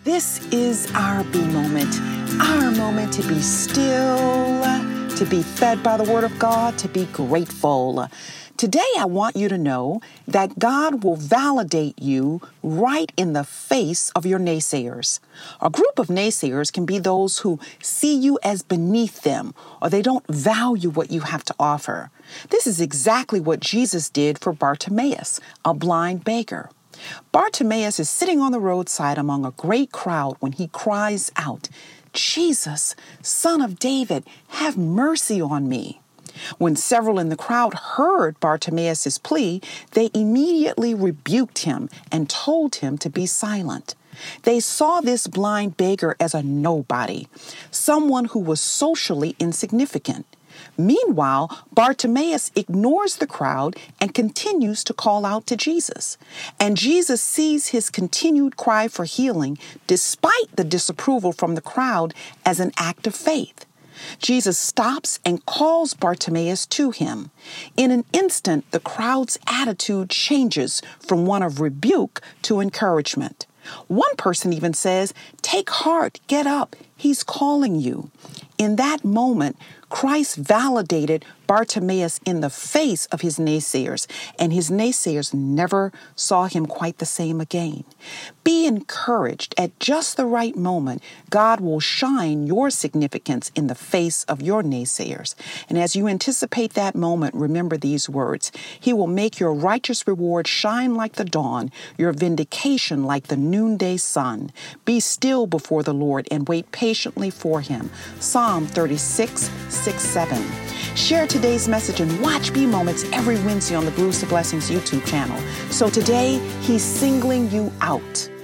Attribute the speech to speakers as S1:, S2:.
S1: This is our B moment, our moment to be still, to be fed by the Word of God, to be grateful. Today, I want you to know that God will validate you right in the face of your naysayers. A group of naysayers can be those who see you as beneath them, or they don't value what you have to offer. This is exactly what Jesus did for Bartimaeus, a blind beggar. Bartimaeus is sitting on the roadside among a great crowd when he cries out, "Jesus, Son of David, have mercy on me." When several in the crowd heard Bartimaeus' plea, they immediately rebuked him and told him to be silent. They saw this blind beggar as a nobody, someone who was socially insignificant. Meanwhile, Bartimaeus ignores the crowd and continues to call out to Jesus. And Jesus sees his continued cry for healing, despite the disapproval from the crowd, as an act of faith. Jesus stops and calls Bartimaeus to him. In an instant, the crowd's attitude changes from one of rebuke to encouragement. One person even says, "Take heart, get up, he's calling you." In that moment, Christ validated Bartimaeus in the face of his naysayers, and his naysayers never saw him quite the same again. Be encouraged. At just the right moment, God will shine your significance in the face of your naysayers. And as you anticipate that moment, remember these words. He will make your righteous reward shine like the dawn, your vindication like the noonday sun. Be still before the Lord and wait patiently for him. Psalm 36:6-7. Share today's message and watch B Moments every Wednesday on the Bruce of Blessings YouTube channel. So today, he's singling you out.